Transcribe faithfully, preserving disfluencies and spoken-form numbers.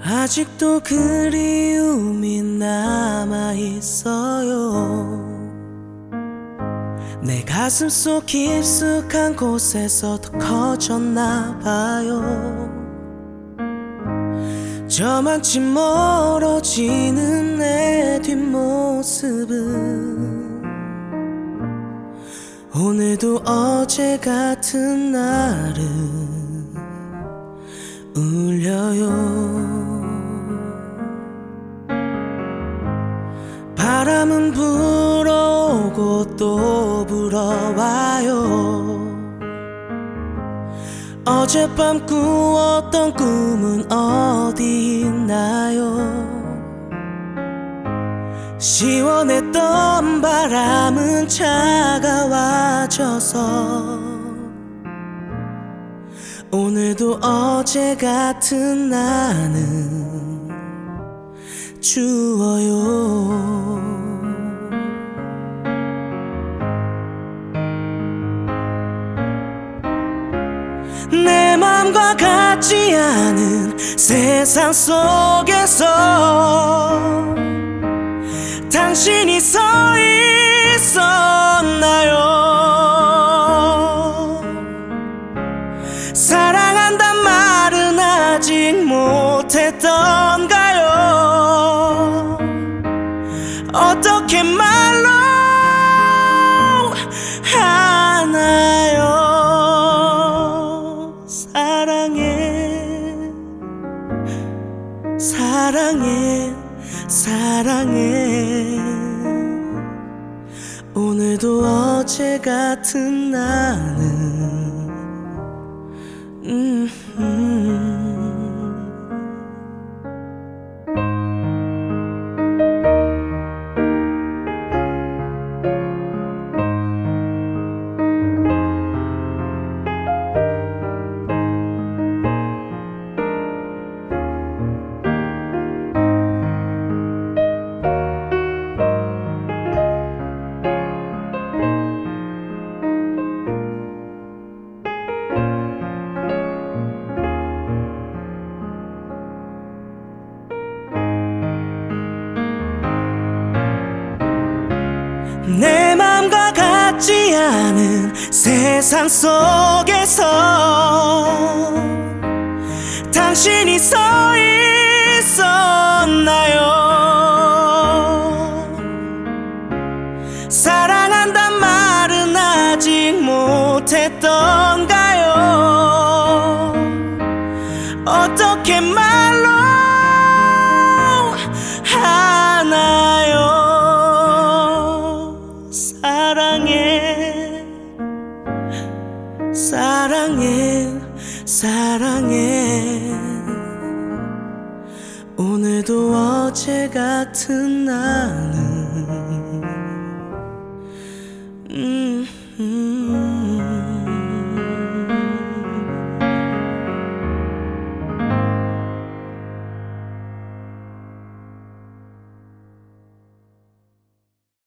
아직도 그리움이 남아있어요. 내 가슴 속 깊숙한 곳에서 더 커졌나 봐요. 저만치 멀어지는 내 뒷모습은 오늘도 어제 같은 나를 울려요. 바람은 불어오고 또 불어와요. 어젯밤 꾸었던 꿈은 어디 있나요? 시원했던 바람은 차가워져서 오늘도 어제 같은 나는 추워요. 내 맘과 같지 않은 세상 속에서 당신이 서 있었나요? 사랑한단 말은 아직 못했던가요? 어떻게 말로 하나요? 사랑해, 사랑해, 사랑해. 오늘도 어제 같은 나는 음, 음. 내 맘과 같지 않은 세상 속에서 당신이 서 있었나요? 사랑한단 말은 아직 못했던가요? 어떻게 말로 하나요? 사랑해, 사랑해, 사랑해. 오늘도 어제 같은 나는 음, 음.